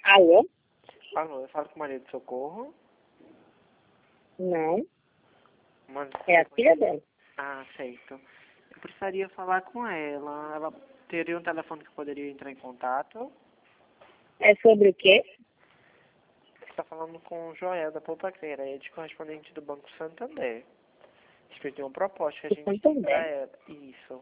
Alô? Alô, eu falo com Maria de Socorro. Não, Mas é a filha dela. Ah, certo. Eu precisaria falar com ela. Ela teria um telefone que eu poderia entrar em contato. É sobre o quê? Você está falando com o Joel da Poupa Crédito, correspondente do Banco Santander. Respeito uma proposta que a Do gente tem para Santander. ela. Isso.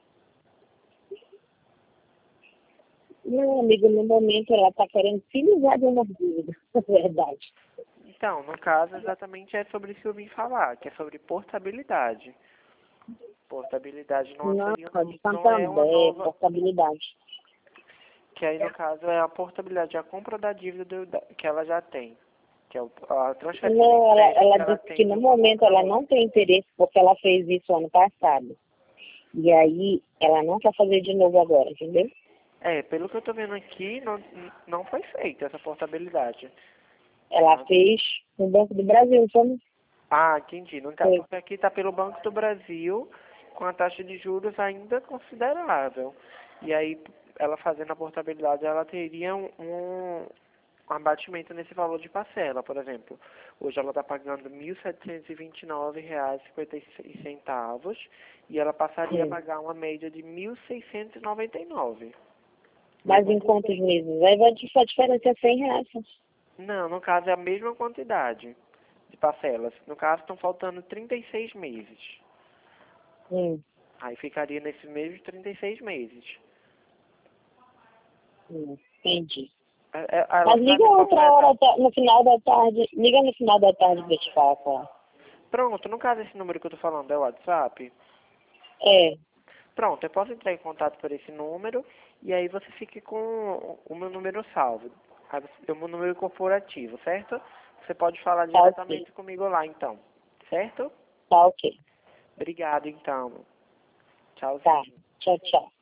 Não, amigo, no momento ela está querendo se livrar de uma dívida, na verdade. Então, no caso, exatamente é sobre isso que eu vim falar, que é sobre portabilidade. Portabilidade não Não, seria, de não é uma Santander, nova, portabilidade. que aí no caso é a portabilidade, a compra da dívida que ela já tem, que é a transferência de Não, crédito ela que ela disse tem que de no um valor momento para ela outro. não tem interesse porque ela fez isso ano passado. E aí ela não quer fazer de novo agora, entendeu? É, pelo que eu tô vendo aqui, não foi feita essa portabilidade. Ela Tá? fez no Banco do Brasil, como Ah, entendi. Não tá, foi? porque aqui está pelo Banco do Brasil, com a taxa de juros ainda considerável. E aí, ela fazendo a portabilidade, ela teria um abatimento nesse valor de parcela, por exemplo. Hoje ela está pagando R$ 1.729,56 e ela passaria a Sim. pagar uma média de R$ 1.699. Mas Mesmo em com... quantos meses? Aí vai a diferença é R$ 100. Não, no caso é a mesma quantidade de parcelas. No caso estão faltando 36 meses. Hum, Aí ficaria nesses mesmos 36 meses. entendi. Ela Mas liga sabe qual outra foi a hora, no final da tarde. Liga no final da tarde pra eu te falar com ela. Pronto, no caso esse número que eu tô falando é o WhatsApp. É, Pronto, eu posso entrar em contato por esse número e aí você fique com o meu número salvo. Aí o meu número corporativo, certo? Você pode falar tá ok. diretamente comigo lá então, certo? Tá ok. Obrigado então. Tá. Tchauzinho. Tchau, tchau.